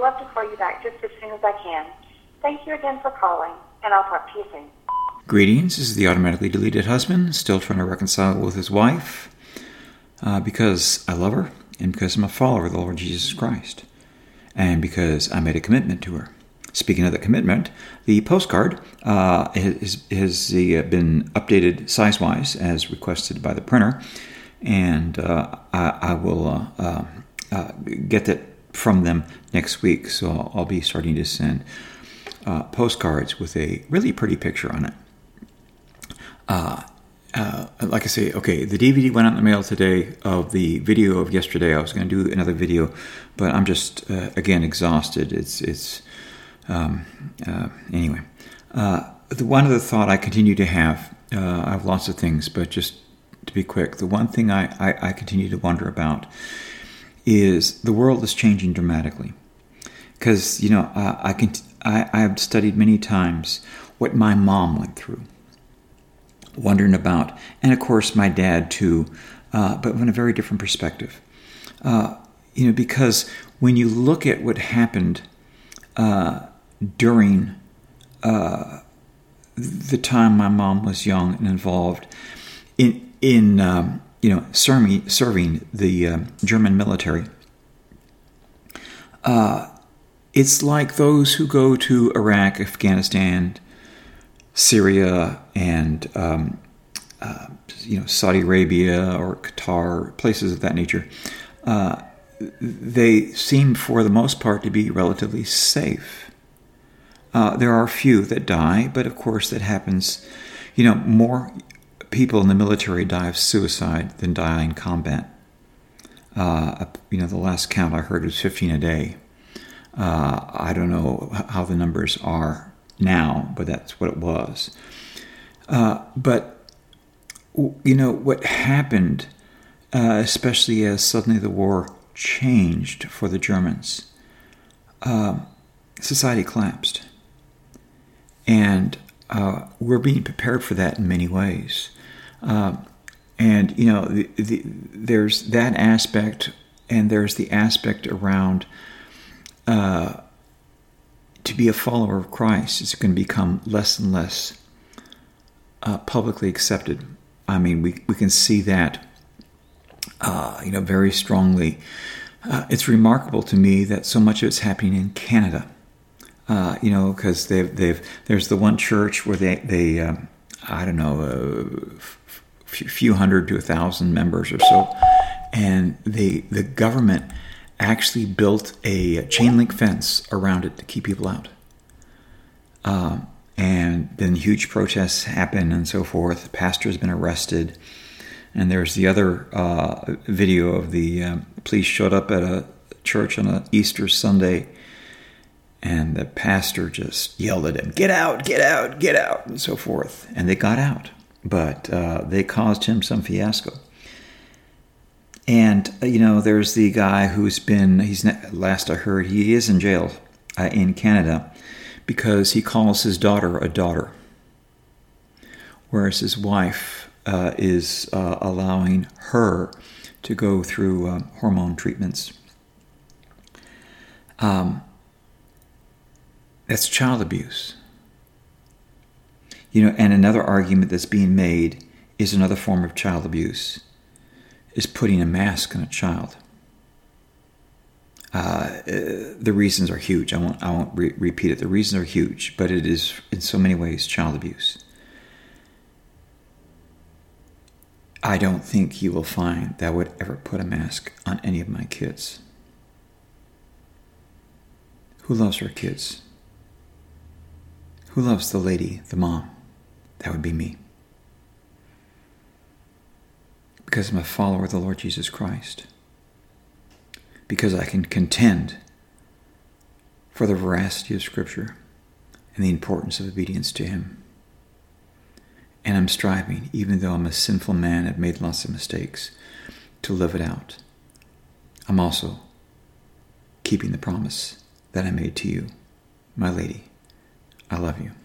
love to call you back just as soon as I can. Thank you again for calling, and I'll talk to you soon. Greetings, this is the automatically deleted husband, still trying to reconcile with his wife because I love her and because I'm a follower of the Lord Jesus Christ and because I made a commitment to her. Speaking of the commitment, the postcard has been updated size-wise as requested by the printer, and I will get that from them next week, so I'll be starting to send postcards with a really pretty picture on it. Like I say, okay, the DVD went out in the mail today of the video of yesterday. I was going to do another video, but I'm just, again, exhausted. Anyway. The one other thought I continue to have, I have lots of things, but just to be quick, the one thing I continue to wonder about is the world is changing dramatically. Because, I have studied many times what my mom went through. Wondering about, and of course my dad too, but from a very different perspective. Because when you look at what happened during the time my mom was young and involved in serving the German military, it's like those who go to Iraq, Afghanistan, Syria, and Saudi Arabia or Qatar, places of that nature. They seem, for the most part, to be relatively safe. There are a few that die, but of course that happens. More people in the military die of suicide than die in combat. The last count I heard was 15 a day. I don't know how the numbers are now, but that's what it was. But what happened, especially as suddenly the war changed for the Germans, society collapsed. And we're being prepared for that in many ways. There's that aspect, and there's the aspect around to be a follower of Christ is going to become less and less publicly accepted. I mean, we can see that, very strongly. It's remarkable to me that so much of it's happening in Canada. Because there's the one church where they I don't know, a few hundred to 1,000 members or so, and the government actually built a chain link fence around it to keep people out. And then huge protests happen and so forth. The pastor has been arrested. And there's the other video of the police showed up at a church on an Easter Sunday, and the pastor just yelled at him, "Get out, get out, get out," and so forth. And they got out, but they caused him some fiasco. And, there's the guy last I heard, he is in jail in Canada because he calls his daughter a daughter, whereas his wife is allowing her to go through hormone treatments. That's child abuse. And another argument that's being made is another form of child abuse is putting a mask on a child. The reasons are huge. I won't repeat it. The reasons are huge, but it is in so many ways child abuse. I don't think you will find that I would ever put a mask on any of my kids. Who loves her kids? Who loves the lady, the mom? That would be me. Because I'm a follower of the Lord Jesus Christ. Because I can contend for the veracity of Scripture and the importance of obedience to Him. And I'm striving, even though I'm a sinful man, I've made lots of mistakes, to live it out. I'm also keeping the promise that I made to you, my lady. I love you.